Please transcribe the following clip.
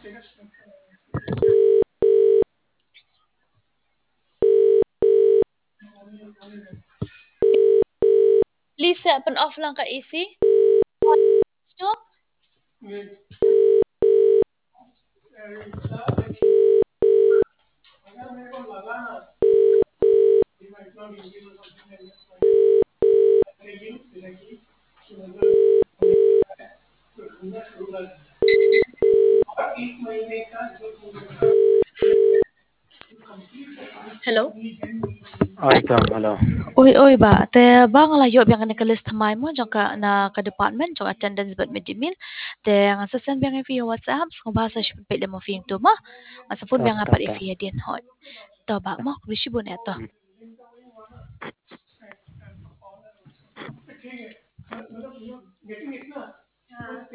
Please set pan off lang ka AC. No? Hello. Ai kam, hello. Oi oi ba te bang la yo biang ka list thamai mo jang ka na ka department jang attendance but midimil te nga sa send biang fi WhatsApp ko basa shi pe le mo fi to ma nga sa phone Ta biang ta pa ta. fi din hot to ba mo rishi bu ne to Hmm.